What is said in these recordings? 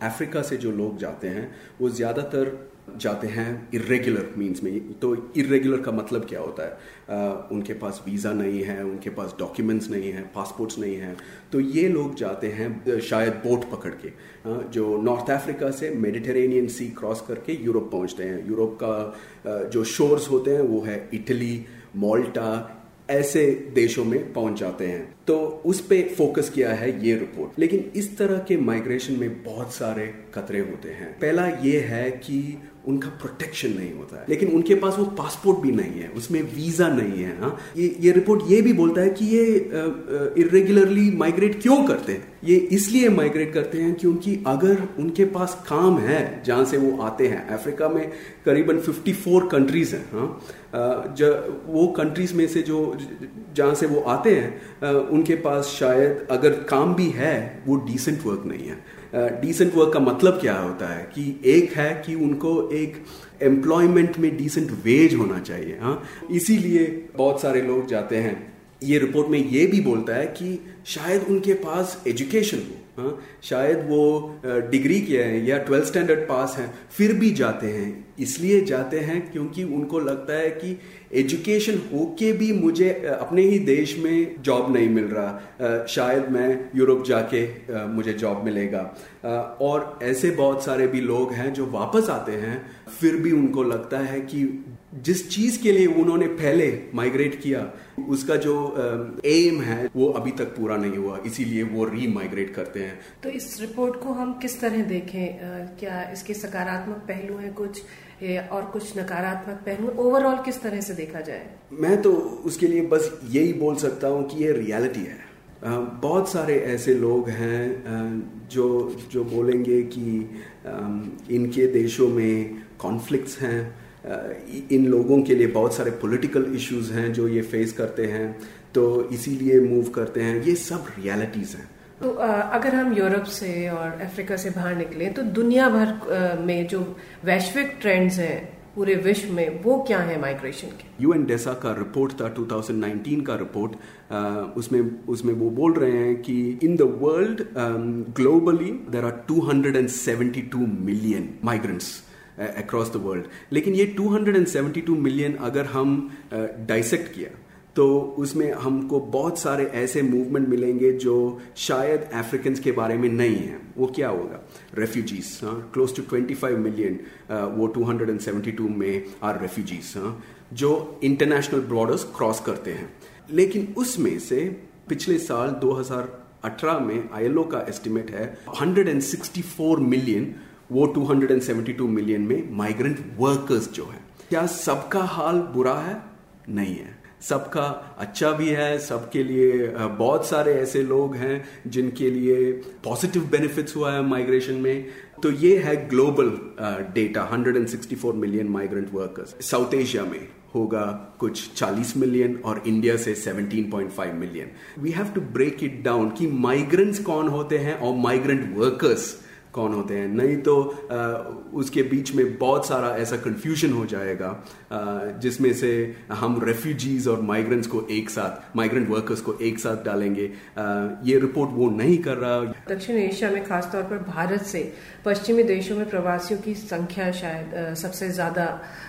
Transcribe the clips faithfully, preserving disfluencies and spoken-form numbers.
Africa से जो लोग जाते हैं वो ज़्यादातर जाते हैं इरेगुलर मींस में। तो इरेगुलर का मतलब क्या होता है? आ, उनके पास वीज़ा नहीं है, उनके पास डॉक्यूमेंट्स नहीं है, पासपोर्ट्स नहीं है। तो ये लोग जाते हैं शायद बोट पकड़ के, आ, जो नॉर्थ अफ्रीका से मेडिटेरेनियन सी क्रॉस करके यूरोप पहुंचते हैं। यूरोप का आ, जो शोर्स होते हैं वो है इटली, माल्टा, ऐसे देशों में पहुंच जाते हैं। तो उस पे फोकस किया है ये रिपोर्ट। लेकिन इस तरह के माइग्रेशन में बहुत सारे खतरे होते हैं। पहला ये है कि उनका प्रोटेक्शन नहीं होता है, लेकिन उनके पास वो पासपोर्ट भी नहीं है, उसमें वीजा नहीं है। हाँ, ये ये रिपोर्ट ये भी बोलता है कि ये इरेगुलरली माइग्रेट क्यों करते हैं। ये इसलिए माइग्रेट करते हैं क्योंकि अगर उनके पास काम है जहां से वो आते हैं, अफ्रीका में करीबन चौवन कंट्रीज हैं। हाँ, जब वो कंट्रीज में से जो जहां से वो आते हैं उनके पास शायद अगर काम भी है वो डिसेंट वर्क नहीं है। डिसेंट वर्क का मतलब क्या होता है कि एक है कि उनको एक एम्प्लॉयमेंट में डिसेंट वेज होना चाहिए। हाँ, इसीलिए बहुत सारे लोग जाते हैं। ये रिपोर्ट में ये भी बोलता है कि शायद उनके पास एजुकेशन हो, हाँ, शायद वो डिग्री किया है या ट्वेल्थ स्टैंडर्ड पास हैं, फिर भी जाते हैं। इसलिए जाते हैं क्योंकि उनको लगता है कि एजुकेशन होके भी मुझे अपने ही देश में जॉब नहीं मिल रहा, शायद मैं यूरोप जाके मुझे जॉब मिलेगा। और ऐसे बहुत सारे भी लोग हैं जो वापस आते हैं, फिर भी उनको लगता है कि जिस चीज के लिए उन्होंने पहले माइग्रेट किया उसका जो एम है वो अभी तक पूरा नहीं हुआ, इसीलिए वो री माइग्रेट करते हैं। तो इस रिपोर्ट को हम किस तरह देखें? क्या इसके सकारात्मक पहलू हैं कुछ और कुछ नकारात्मक पहलू? ओवरऑल किस तरह से देखा जाए? मैं तो उसके लिए बस यही बोल सकता हूँ कि ये रियलिटी है। बहुत सारे ऐसे लोग हैं जो जो बोलेंगे कि इनके देशों में कॉन्फ्लिक्ट्स हैं, इन लोगों के लिए बहुत सारे पॉलिटिकल इश्यूज हैं जो ये फेस करते हैं, तो इसीलिए मूव करते हैं। ये सब रियलिटीज हैं। तो अगर हम यूरोप से और अफ्रीका से बाहर निकलें तो दुनिया भर में जो वैश्विक ट्रेंड्स हैं पूरे विश्व में, वो क्या है माइग्रेशन के? यूएनडेसा का रिपोर्ट था दो हज़ार उन्नीस का रिपोर्ट, उसमें उसमें वो बोल रहे हैं कि in the world globally there are two hundred seventy two million migrants across the world. लेकिन ये two hundred seventy two million अगर हम डाइसेक्ट uh, किया तो उसमें हमको बहुत सारे ऐसे मूवमेंट मिलेंगे जो शायद अफ्रीकन्स के बारे में नहीं है। वो क्या होगा? Refugees, close to twenty five million वो टू हंड्रेड सेवेंटी टू में आर रेफ्यूजीज, जो इंटरनेशनल बॉर्डर्स क्रॉस करते हैं। लेकिन उसमें से पिछले साल दो हज़ार अठारह में आईएलओ का एस्टिमेट है एक सौ चौंसठ मिलियन, वो two hundred seventy two million में माइग्रेंट वर्कर्स जो है। क्या सबका हाल बुरा है? नहीं है, सबका अच्छा भी है। सबके लिए बहुत सारे ऐसे लोग हैं जिनके लिए पॉजिटिव बेनिफिट्स हुआ है माइग्रेशन में। तो ये है ग्लोबल डेटा, एक सौ चौंसठ million migrant workers. South Asia में होगा कुछ चालीस मिलियन और इंडिया से सत्रह पॉइंट पाँच million. We have to break it down कि माइग्रेंट्स कौन होते हैं और माइग्रेंट वर्कर्स कौन होते हैं, नहीं तो आ, उसके बीच में बहुत सारा ऐसा कंफ्यूजन हो जाएगा आ, जिसमें से हम रेफ्यूजीज और माइग्रेंट्स को एक साथ, माइग्रेंट वर्कर्स को एक साथ डालेंगे। आ, ये रिपोर्ट वो नहीं कर रहा। दक्षिण एशिया में खासतौर पर भारत से पश्चिमी देशों में प्रवासियों की संख्या शायद आ, सबसे ज्यादा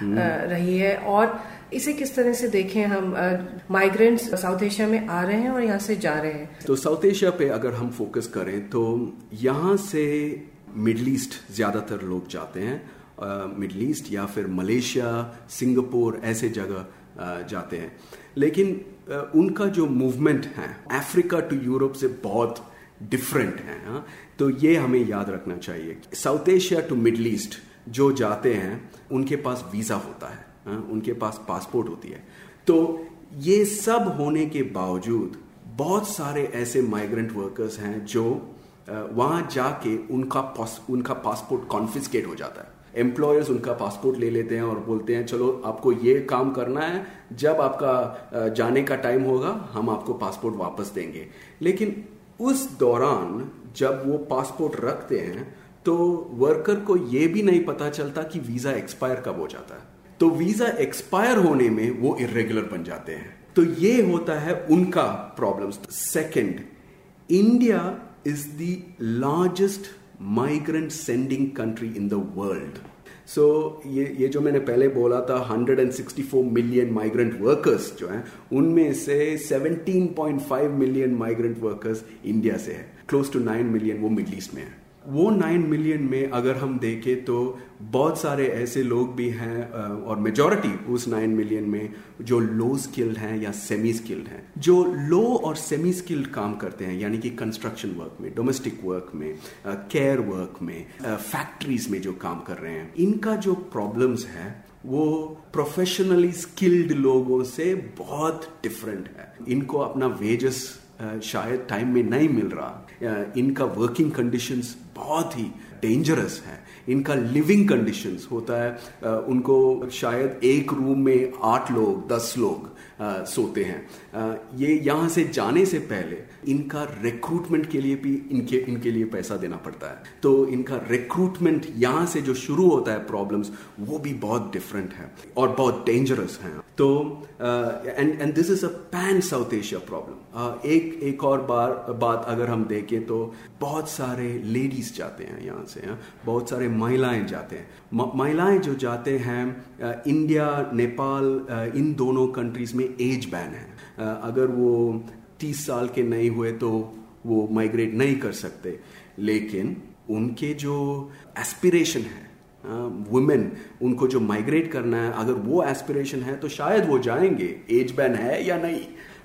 रही है। और इसे किस तरह से देखें हम? माइग्रेंट्स साउथ एशिया में आ रहे हैं और यहाँ से जा रहे हैं। तो साउथ एशिया पे अगर हम फोकस करें तो यहाँ से मिडल ईस्ट ज़्यादातर लोग जाते हैं, मिडल ईस्ट या फिर मलेशिया, सिंगापुर, ऐसे जगह जाते हैं। लेकिन uh, उनका जो मूवमेंट है अफ्रीका टू यूरोप से बहुत डिफरेंट है। हाँ? तो ये हमें याद रखना चाहिए। South Asia to Middle East जो जाते हैं उनके पास वीज़ा होता है, हाँ? उनके पास पासपोर्ट होती है। तो ये सब होने के बावजूद बहुत सारे ऐसे माइग्रेंट वर्कर्स हैं जो वहां जाके उनका उनका पासपोर्ट कॉन्फिस्केट हो जाता है। एम्प्लॉयर्स उनका पासपोर्ट ले लेते हैं और बोलते हैं चलो आपको ये काम करना है, जब आपका जाने का टाइम होगा हम आपको पासपोर्ट वापस देंगे। लेकिन उस दौरान जब वो पासपोर्ट रखते हैं तो वर्कर को ये भी नहीं पता चलता कि वीजा एक्सपायर कब हो जाता है। तो वीजा एक्सपायर होने में वो इर्रेगुलर बन जाते हैं। तो ये होता है उनका problems. Second, India is the largest migrant sending country in the world. So so, ये ये जो मैंने पहले बोला था एक सौ चौंसठ मिलियन माइग्रेंट वर्कर्स जो हैं, उनमें से सत्रह पॉइंट पाँच मिलियन माइग्रेंट वर्कर्स इंडिया से है, क्लोज टू नौ मिलियन वो मिडिल ईस्ट में है। वो नौ मिलियन में अगर हम देखें तो बहुत सारे ऐसे लोग भी हैं, और मेजॉरिटी उस नौ मिलियन में जो लो स्किल्ड हैं या सेमी स्किल्ड हैं। जो लो और सेमी स्किल्ड काम करते हैं, यानी कि कंस्ट्रक्शन वर्क में, डोमेस्टिक वर्क में, केयर वर्क में, फैक्ट्रीज में जो काम कर रहे हैं, इनका जो प्रॉब्लम्स है वो प्रोफेशनली स्किल्ड लोगों से बहुत डिफरेंट है। इनको अपना वेजेस शायद टाइम में नहीं मिल रहा, इनका वर्किंग कंडीशंस बहुत ही डेंजरस है, इनका लिविंग कंडीशंस होता है, उनको शायद एक रूम में आठ लोग दस लोग सोते हैं। ये यहाँ से जाने से पहले इनका रिक्रूटमेंट के लिए भी इनके इनके लिए पैसा देना पड़ता है, तो इनका रिक्रूटमेंट यहाँ से जो शुरू होता है प्रॉब्लम्स, वो भी बहुत डिफरेंट है और बहुत डेंजरस है। तो and and this is a pan South Asia problem. एक एक और बार बात अगर हम देखें तो बहुत सारे लेडीज जाते हैं यहाँ से, है? बहुत सारे महिलाएं जाते हैं। महिलाएं जो जाते हैं, इंडिया नेपाल इन दोनों कंट्रीज में एज बैन है। अगर वो तीस साल के नहीं हुए तो वो माइग्रेट नहीं कर सकते, लेकिन उनके जो एस्पिरेशन है, वुमेन, उनको जो माइग्रेट करना है, अगर वो एस्पिरेशन है तो शायद वो जाएंगे, एज बैन है या नहीं।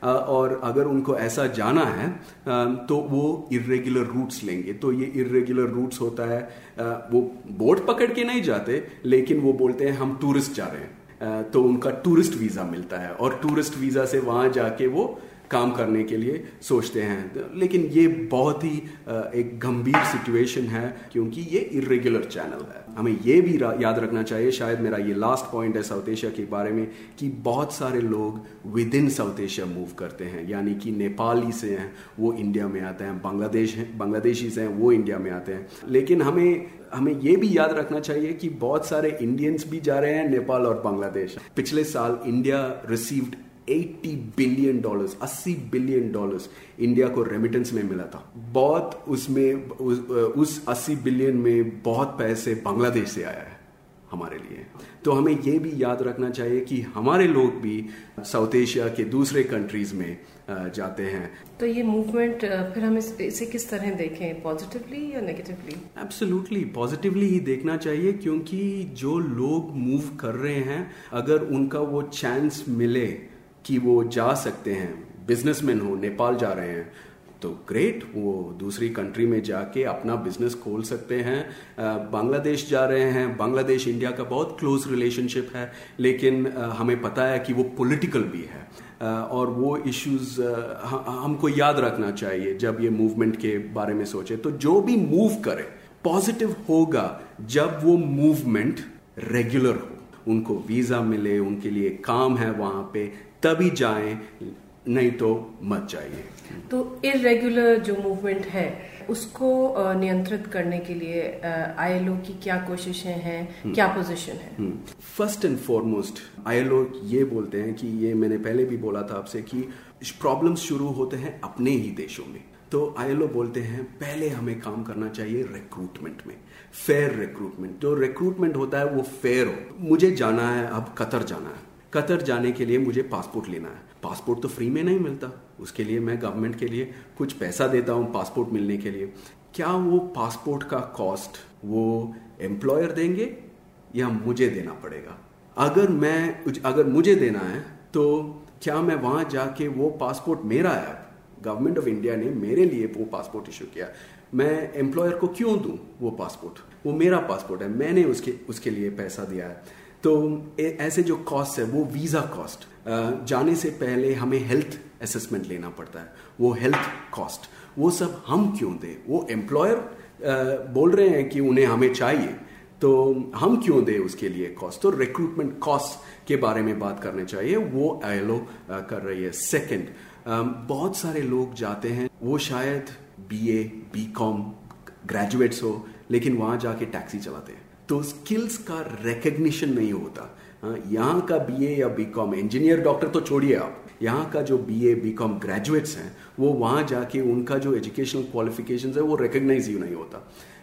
और अगर उनको ऐसा जाना है तो वो इर्रेगुलर रूट्स लेंगे। तो ये इर्रेगुलर रूट्स होता है, वो बोट पकड़ के नहीं जाते, लेकिन वो बोलते हैं हम टूरिस्ट जा रहे हैं, तो उनका टूरिस्ट वीजा मिलता है और टूरिस्ट वीजा से वहां जाके वो काम करने के लिए सोचते हैं। लेकिन ये बहुत ही एक गंभीर सिचुएशन है, क्योंकि ये इर्रेगुलर चैनल है। हमें ये भी याद रखना चाहिए, शायद मेरा ये लास्ट पॉइंट है साउथ एशिया के बारे में, कि बहुत सारे लोग within South Asia move करते हैं, यानी कि नेपाली से हैं वो इंडिया में आते हैं, बांग्लादेश बांग्लादेशी से हैं वो इंडिया में आते हैं। लेकिन हमें हमें ये भी याद रखना चाहिए कि बहुत सारे इंडियंस भी जा रहे हैं नेपाल और बांग्लादेश। पिछले साल इंडिया रिसीव्ड अस्सी बिलियन डॉलर्स अस्सी बिलियन डॉलर्स इंडिया को रेमिटेंस में मिला था। बहुत उसमें उस, उस अस्सी बिलियन में बहुत पैसे बांग्लादेश से आया है हमारे लिए। तो हमें यह भी याद रखना चाहिए कि हमारे लोग भी साउथ एशिया के दूसरे कंट्रीज में जाते हैं। तो ये मूवमेंट फिर हम इसे किस तरह देखें, पॉजिटिवली या नेगेटिवली? एब्सोल्युटली पॉजिटिवली ही देखना चाहिए, क्योंकि जो लोग मूव कर रहे हैं, अगर उनका वो चांस मिले कि वो जा सकते हैं, बिजनेसमैन हो, नेपाल जा रहे हैं तो ग्रेट, वो दूसरी कंट्री में जाके अपना बिजनेस खोल सकते हैं। बांग्लादेश जा रहे हैं, बांग्लादेश इंडिया का बहुत क्लोज रिलेशनशिप है, लेकिन हमें पता है कि वो पॉलिटिकल भी है और वो इश्यूज हमको याद रखना चाहिए जब ये मूवमेंट के बारे में सोचे। तो जो भी मूव करे पॉजिटिव होगा जब वो मूवमेंट रेगुलर हो, उनको वीजा मिले, उनके लिए काम है वहां पे, तभी जाएं, नहीं तो मत जाइए। तो इरेगुलर जो मूवमेंट है उसको नियंत्रित करने के लिए आईएलओ की क्या कोशिशें हैं, क्या पोजीशन है? फर्स्ट एंड फॉरमोस्ट आईएलओ ये बोलते हैं कि ये मैंने पहले भी बोला था आपसे कि प्रॉब्लम्स शुरू होते हैं अपने ही देशों में। तो आईएलओ बोलते हैं पहले हमें काम करना चाहिए रिक्रूटमेंट में, फेयर रिक्रूटमेंट। जो रिक्रूटमेंट होता है वो फेयर हो। मुझे जाना है, अब कतर जाना है, कतर जाने के लिए मुझे पासपोर्ट लेना है। पासपोर्ट तो फ्री में नहीं मिलता, उसके लिए मैं गवर्नमेंट के लिए कुछ पैसा देता हूं पासपोर्ट मिलने के लिए। क्या वो पासपोर्ट का कॉस्ट वो एम्प्लॉयर देंगे या मुझे देना पड़ेगा? अगर मैं अगर मुझे देना है तो क्या मैं वहां जाके वो पासपोर्ट मेरा है, गवर्नमेंट ऑफ इंडिया ने मेरे लिए वो पासपोर्ट इशू किया, मैं एम्प्लॉयर को क्यों दूं वो पासपोर्ट? वो मेरा पासपोर्ट है, मैंने उसके उसके लिए पैसा दिया है। तो ऐसे जो कॉस्ट है वो वीजा कॉस्ट, जाने से पहले हमें हेल्थ असेसमेंट लेना पड़ता है, वो हेल्थ कॉस्ट, वो सब हम क्यों दें? वो एम्प्लॉयर बोल रहे हैं कि उन्हें हमें चाहिए, तो हम क्यों दें उसके लिए कॉस्ट? तो रिक्रूटमेंट कॉस्ट के बारे में बात करने चाहिए, वो आईएलओ कर रही है। सेकंड, बहुत सारे लोग जाते हैं, वो शायद बीए बीकॉम ग्रेजुएट्स हो, लेकिन वहां जाके टैक्सी चलाते हैं, तो स्किल्स का रिकग्निशन नहीं होता। यहाँ का बीए या बीकॉम, इंजीनियर डॉक्टर तो छोड़िए आप, यहाँ का जो बीए बीकॉम ग्रेजुएट्स हैं वो वहाँ जाके उनका जो एजुकेशनल क्वालिफिकेशंस है वो रिकग्नाइज ही नहीं होता।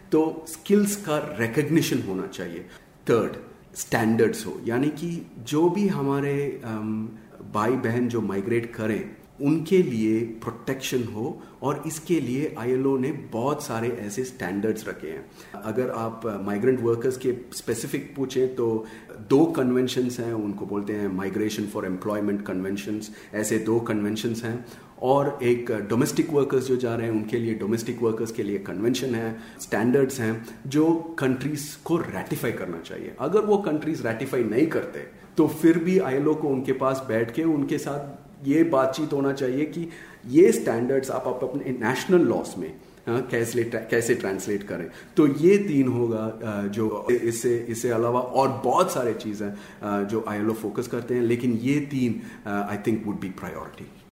तो स्किल्स का रिकग्निशन होना चाहिए। थर्ड, स्टैंडर्ड्स हो, यानी कि जो भी हमारे भाई बहन जो माइग्रेट करें उनके लिए प्रोटेक्शन हो, और इसके लिए आईएलओ ने बहुत सारे ऐसे स्टैंडर्ड्स रखे हैं। अगर आप माइग्रेंट वर्कर्स के स्पेसिफिक पूछें तो दो कन्वेंशंस हैं, उनको बोलते हैं माइग्रेशन फॉर एम्प्लॉयमेंट कन्वेंशंस, ऐसे दो कन्वेंशंस हैं। और एक डोमेस्टिक वर्कर्स जो जा रहे हैं उनके लिए डोमेस्टिक वर्कर्स के लिए कन्वेंशन है, स्टैंडर्ड्स हैं जो कंट्रीज को रैटिफाई करना चाहिए। अगर वो कंट्रीज रैटिफाई नहीं करते तो फिर भी आईएलओ को उनके पास बैठ के उनके साथ ये बातचीत होना चाहिए कि ये स्टैंडर्ड्स आप अपने नेशनल लॉस में हाँ, कैसे कैसे ट्रांसलेट करें। तो ये तीन होगा जो इससे इससे अलावा और बहुत सारे चीज़ें जो आईएलओ फोकस करते हैं, लेकिन ये तीन I think would be priority.